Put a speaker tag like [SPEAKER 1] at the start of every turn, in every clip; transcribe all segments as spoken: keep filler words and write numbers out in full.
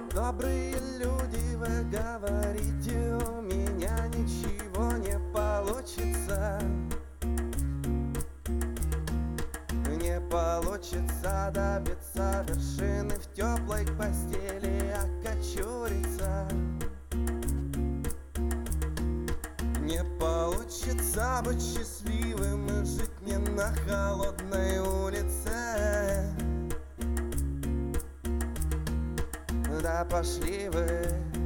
[SPEAKER 1] Добрые люди, вы говорите, у меня ничего не получится. Не получится добиться вершины, в теплой постели окочуриться. Не получится быть счастливым и жить не на холодной улице. Да пошли вы,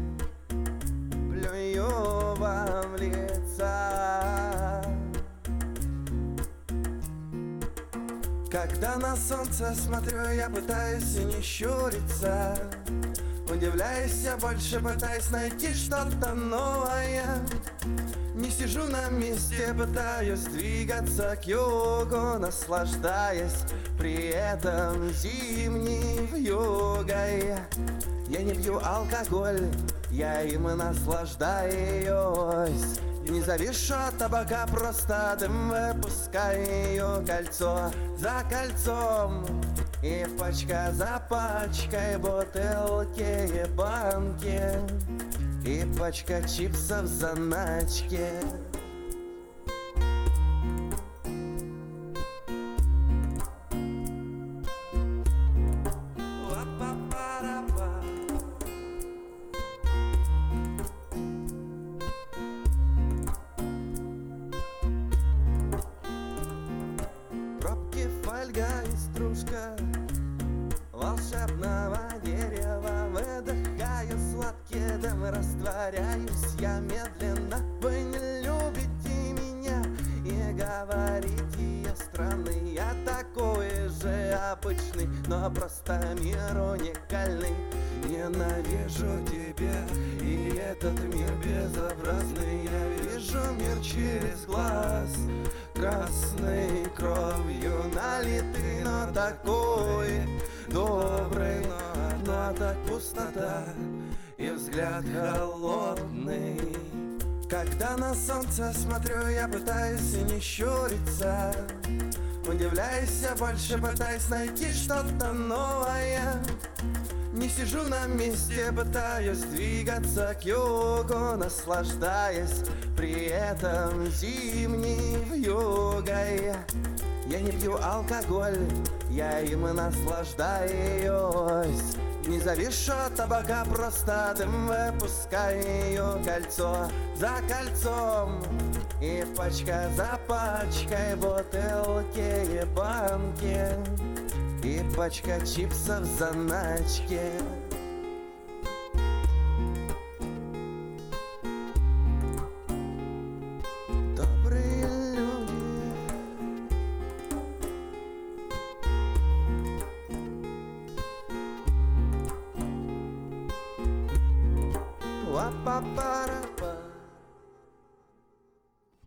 [SPEAKER 1] плюю вам в лица. Когда на солнце смотрю, я пытаюсь не щуриться. Удивляюсь, я больше пытаюсь найти что-то новое. Не сижу на месте, пытаюсь двигаться к югу, наслаждаясь при этом зимней вьюгой. Я не пью алкоголь, я им наслаждаюсь. Не завишу от табака, просто дым выпускаю. Кольцо за кольцом и пачка за пачкой, бутылки и банки, и пачка чипсов в заначке. Пробки, фольга и стружка волшебного дерева. Выдыхаю сладкий дым, растворяюсь я медленно. Вы не любите меня и говорите, я странный. Я такой же обычный, но просто мир уникальный. Ненавижу тебя и этот мир безобразный. Я вижу мир через глаз, красной кровью налитый, но такой добрый, но так пустота и взгляд холодный. Когда на солнце смотрю, я пытаюсь не щуриться. Удивляюсь, я больше пытаюсь найти что-то новое. Не сижу на месте, пытаюсь двигаться к югу, наслаждаясь при этом зимней вьюгой. Я не пью алкоголь, я им наслаждаюсь. Не завишу от табака, просто дым выпускаю. Кольцо за кольцом и пачка за пачкой, бутылки и банки, и пачка чипсов в заначке. Добрые люди, ла-па-пара.